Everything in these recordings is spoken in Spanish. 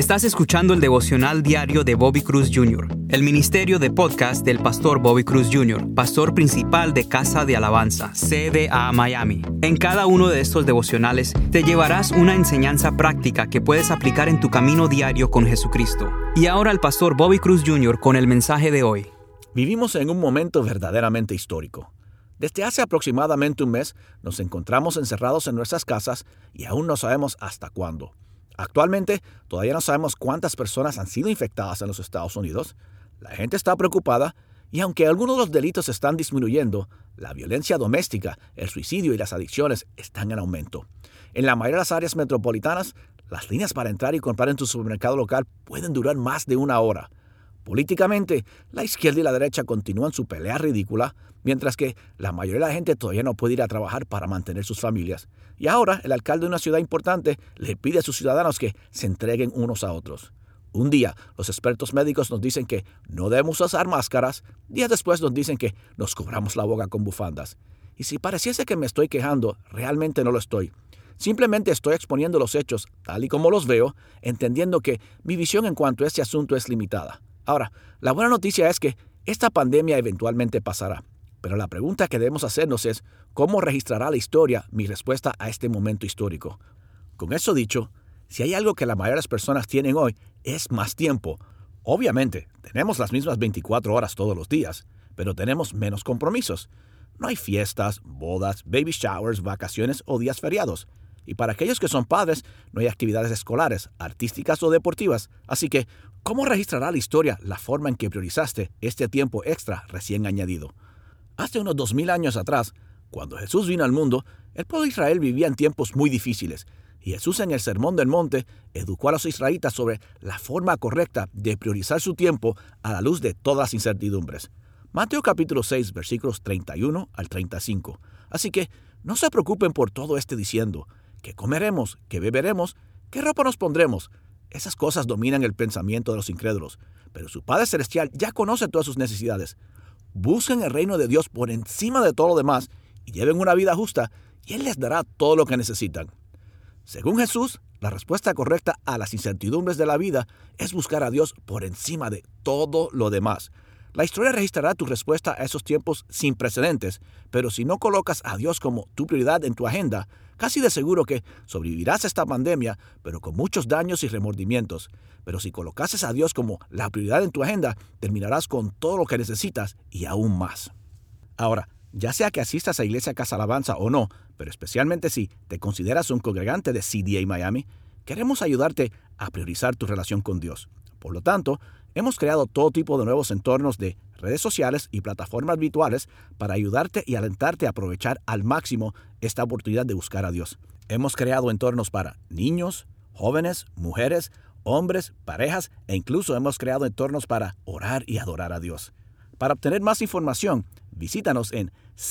Estás escuchando el devocional diario de Bobby Cruz Jr., el ministerio de podcast del pastor Bobby Cruz Jr., pastor principal de Casa de Alabanza, CDA Miami. En cada uno de estos devocionales te llevarás una enseñanza práctica que puedes aplicar en tu camino diario con Jesucristo. Y ahora el pastor Bobby Cruz Jr. con el mensaje de hoy. Vivimos en un momento verdaderamente histórico. Desde hace aproximadamente un mes nos encontramos encerrados en nuestras casas y aún no sabemos hasta cuándo. Actualmente, todavía no sabemos cuántas personas han sido infectadas en los Estados Unidos. La gente está preocupada y aunque algunos de los delitos están disminuyendo, la violencia doméstica, el suicidio y las adicciones están en aumento. En la mayoría de las áreas metropolitanas, las líneas para entrar y comprar en tu supermercado local pueden durar más de una hora. Políticamente, la izquierda y la derecha continúan su pelea ridícula, mientras que la mayoría de la gente todavía no puede ir a trabajar para mantener sus familias. Y ahora, el alcalde de una ciudad importante le pide a sus ciudadanos que se entreguen unos a otros. Un día, los expertos médicos nos dicen que no debemos usar máscaras. Días después nos dicen que nos cubramos la boca con bufandas. Y si pareciese que me estoy quejando, realmente no lo estoy. Simplemente estoy exponiendo los hechos tal y como los veo, entendiendo que mi visión en cuanto a este asunto es limitada. Ahora, la buena noticia es que esta pandemia eventualmente pasará. Pero la pregunta que debemos hacernos es, ¿cómo registrará la historia mi respuesta a este momento histórico? Con eso dicho, si hay algo que la mayoría de las personas tienen hoy, es más tiempo. Obviamente, tenemos las mismas 24 horas todos los días, pero tenemos menos compromisos. No hay fiestas, bodas, baby showers, vacaciones o días feriados. Y para aquellos que son padres, no hay actividades escolares, artísticas o deportivas. Así que, ¿cómo registrará la historia la forma en que priorizaste este tiempo extra recién añadido? Hace unos 2000 años atrás, cuando Jesús vino al mundo, el pueblo de Israel vivía en tiempos muy difíciles. Y Jesús en el Sermón del Monte educó a los israelitas sobre la forma correcta de priorizar su tiempo a la luz de todas las incertidumbres. Mateo capítulo 6, versículos 31 al 35. Así que, no se preocupen por todo diciendo, ¿qué comeremos? ¿Qué beberemos? ¿Qué ropa nos pondremos? Esas cosas dominan el pensamiento de los incrédulos, pero su Padre Celestial ya conoce todas sus necesidades. Busquen el reino de Dios por encima de todo lo demás y lleven una vida justa, y Él les dará todo lo que necesitan. Según Jesús, la respuesta correcta a las incertidumbres de la vida es buscar a Dios por encima de todo lo demás. La historia registrará tu respuesta a esos tiempos sin precedentes, pero si no colocas a Dios como tu prioridad en tu agenda, casi de seguro que sobrevivirás a esta pandemia, pero con muchos daños y remordimientos. Pero si colocases a Dios como la prioridad en tu agenda, terminarás con todo lo que necesitas y aún más. Ahora, ya sea que asistas a Iglesia Casa Alabanza o no, pero especialmente si te consideras un congregante de CDA Miami, queremos ayudarte a priorizar tu relación con Dios. Por lo tanto, hemos creado todo tipo de nuevos entornos de redes sociales y plataformas virtuales para ayudarte y alentarte a aprovechar al máximo esta oportunidad de buscar a Dios. Hemos creado entornos para niños, jóvenes, mujeres, hombres, parejas e incluso hemos creado entornos para orar y adorar a Dios. Para obtener más información, visítanos en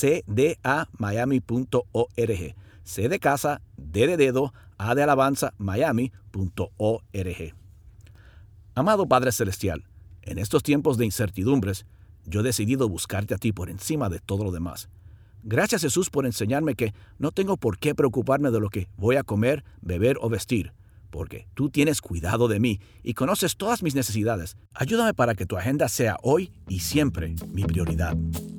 cdamiami.org. C de casa, D de dedo, A de alabanza, miami.org. Amado Padre Celestial, en estos tiempos de incertidumbres, yo he decidido buscarte a ti por encima de todo lo demás. Gracias, Jesús, por enseñarme que no tengo por qué preocuparme de lo que voy a comer, beber o vestir, porque tú tienes cuidado de mí y conoces todas mis necesidades. Ayúdame para que tu agenda sea hoy y siempre mi prioridad.